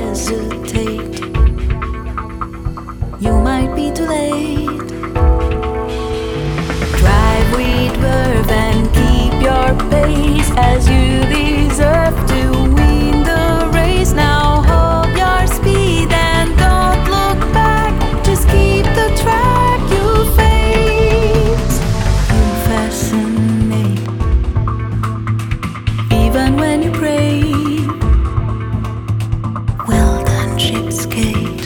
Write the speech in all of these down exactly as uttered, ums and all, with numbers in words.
hesitate. You might be too late. Drive with verve and keep your pace, as you deserve to win the race. Now hold your speed and don't look back. Just keep the track you face. You fascinate, even when you pray. Well done, shipskate.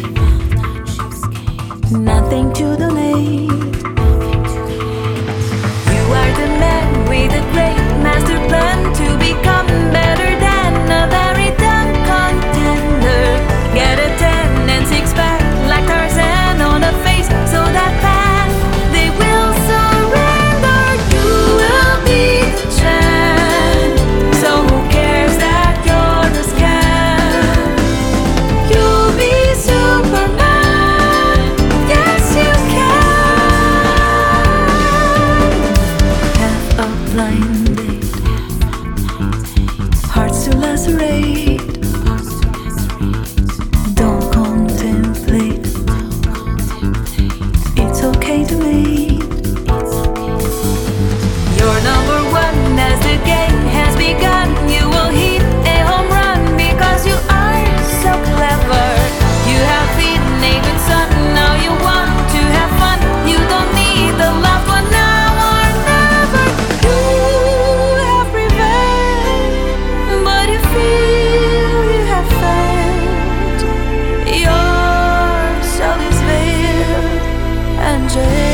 Nothing to donate. You are the man with a great master plan to become better than a very dumb contender. Get a ten and six pack like Tarzan on a face, so that path they will surrender. You will be the champ, so who cares that you're a scam? You'll be Superman, yes you can. Have a blind date, hearts to lacerate. Don't contemplate, it's okay to wait. You're number one as the game has begun. You will hit a home run because you are so clever. You have feet, name and sun. Now you want to have fun. You don't need the loved one now or never. You have prevailed, but you feel you have failed. Your soul is veiled and jailed.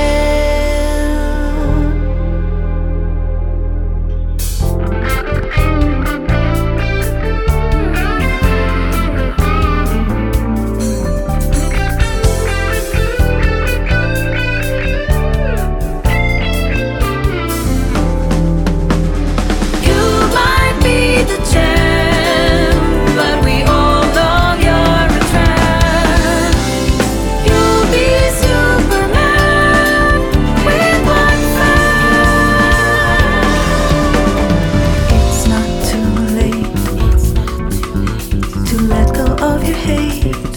You might be the champ, but we all know you're a tramp. You'll be Superman with one fan. It's not too late to let go of your hate.